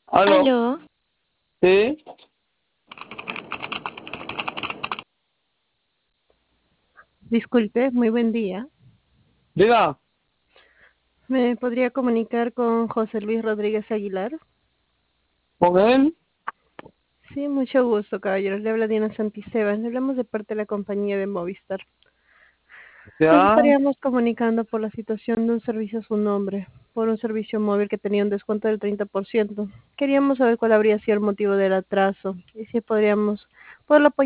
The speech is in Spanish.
Aló, Aló, sí, disculpe, muy buen día. diga, ¿Me podría comunicar con José Luis Rodríguez Aguilar? con él, Sí, mucho gusto, caballero. Le habla Diana Santisteban. Le hablamos de parte de la compañía de Movistar. Nos ya, estaríamos comunicando por la situación de un servicio a su nombre, por un servicio móvil que tenía un descuento del 30%. Queríamos saber cuál habría sido el motivo del atraso y si podríamos poderlo apoyar